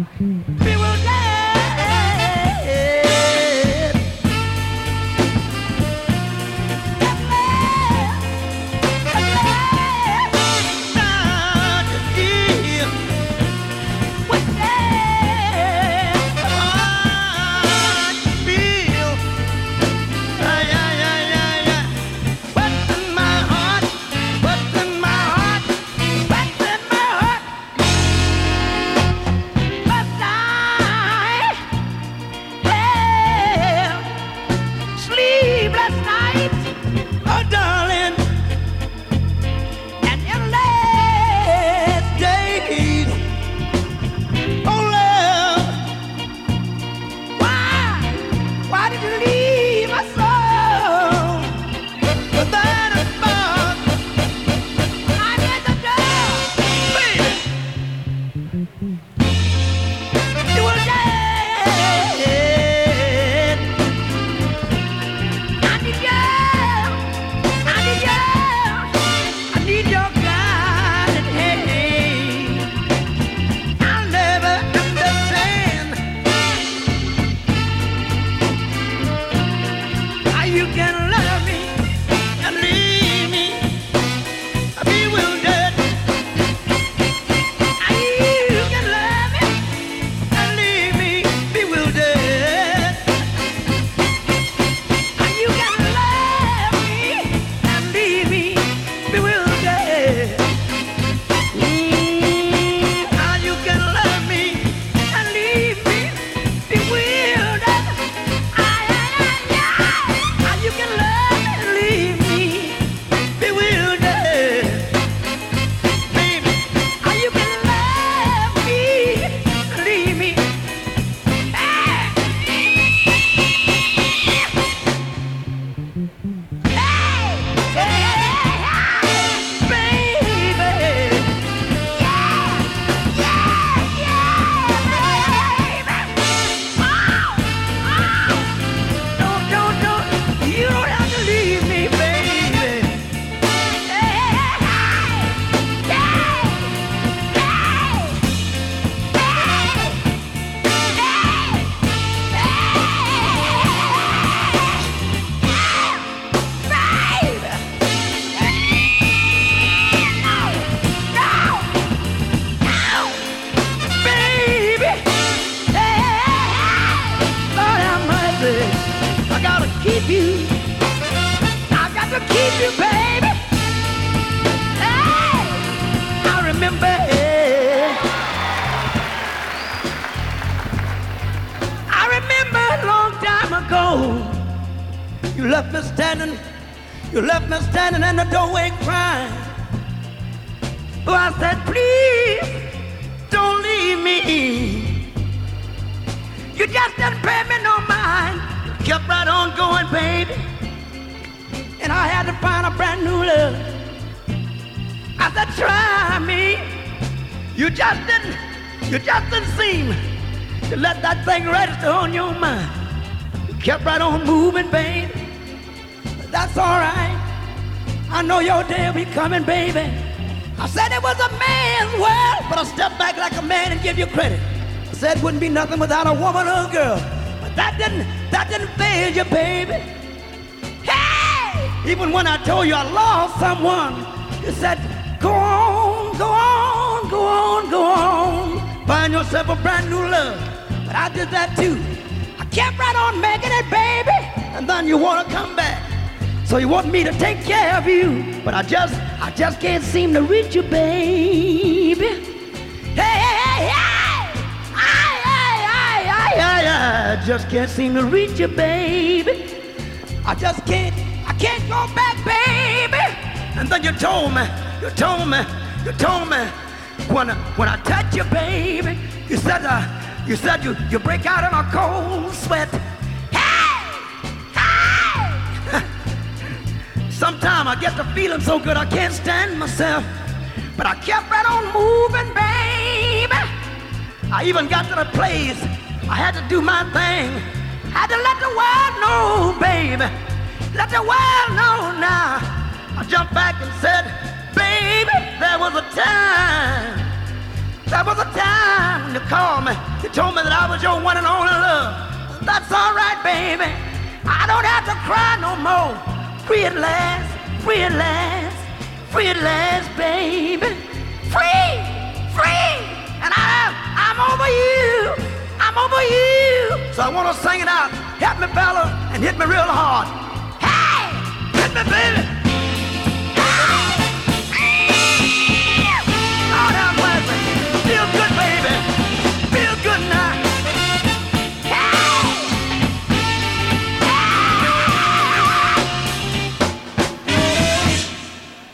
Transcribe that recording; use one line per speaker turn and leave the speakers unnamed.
You left me standing in the doorway crying. Oh, I said, please don't leave me. You just didn't pay me no mind. Kept right on going, baby. And I had to find a brand new love. I said, try me. You just didn't seem to let that thing register on your mind. You kept right on moving, baby. But that's all right. I know your day will be coming, baby. I said it was a man's world, but I stepped back like a man and give you credit. I said it wouldn't be nothing without a woman or a girl. But that didn't fail you, baby. Hey! Even when I told you I lost someone, you said, go on, go on, go on, go on. Find yourself a brand new love. But I did that too. I kept right on making it, baby. And then you want to come back. So you want me to take care of you. But I just can't seem to reach you, baby. Hey, hey, hey, I just can't seem to reach you, baby. I can't go back, baby. And then you told me, when I touch you, baby, you said you break out in a cold sweat. Sometimes I get the feeling so good I can't stand myself. But I kept right on moving, baby. I even got to the place I had to do my thing. Had to let the world know, baby. Let the world know now. I jumped back and said, baby, there was a time you called me. You told me that I was your one and only love. That's all right, baby. I don't have to cry no more. Free at last, free at last, free at last, baby. Free, free. And I'm over you. I'm over you. So I want to sing it out. Hit me, fella, and hit me real hard. Hey, hit me, baby.